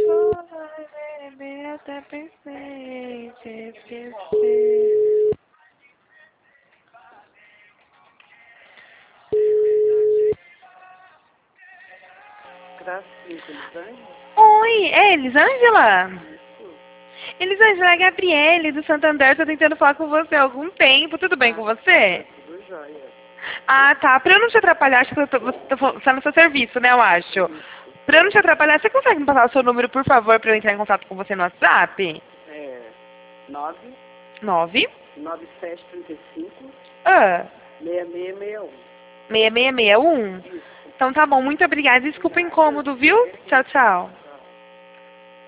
Foi, bebê, até pensei te esquecer. Gracinha, Elisângela? Oi, é Elisângela? Isso. Elisângela, é a Gabriele do Santander, tô tentando falar com você há algum tempo, tudo bem com você? Tudo jóia. Ah, tá, pra eu não te atrapalhar, acho que você tá no seu serviço, né, eu acho. Isso. Pra eu não te atrapalhar, você consegue me passar o seu número, por favor, pra eu entrar em contato com você no WhatsApp? É 9 99735 ah, 6661. 6661? Isso. Então tá bom, muito obrigada. Desculpa o incômodo, viu? Tchau, tchau.